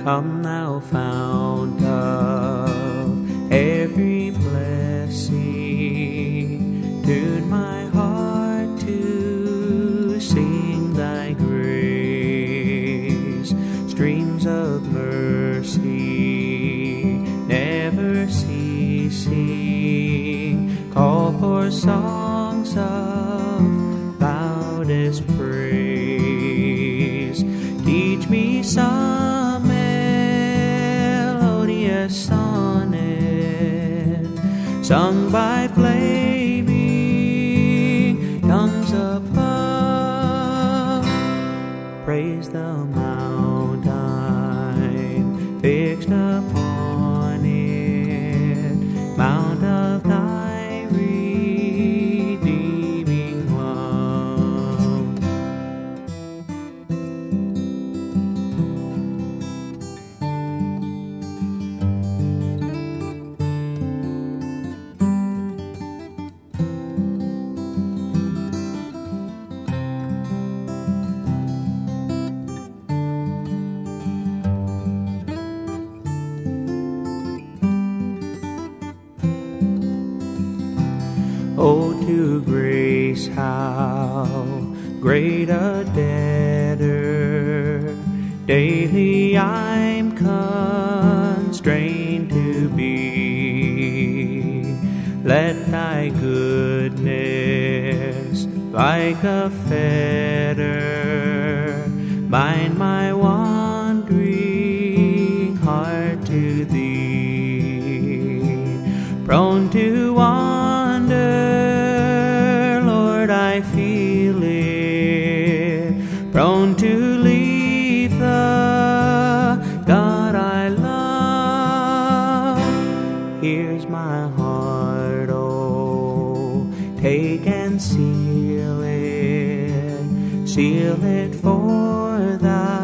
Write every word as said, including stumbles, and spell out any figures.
Come thou fount of every blessing, tune my heart to sing thy grace. Streams of mercy never ceasing, call for songs of loudest praise. Teach me some melodious sonnet sung by flaming tongues above. Praise the mount I'm fixed upon it, mount of thy redeeming love. Oh, to grace how great a debtor daily I'm constrained to be. Let thy goodness like a fetter bind my wandering heart to thee. Prone to wander, Lord, I feel it, prone to leave the God I love. Here's my heart, oh, take and seal it, seal it for thy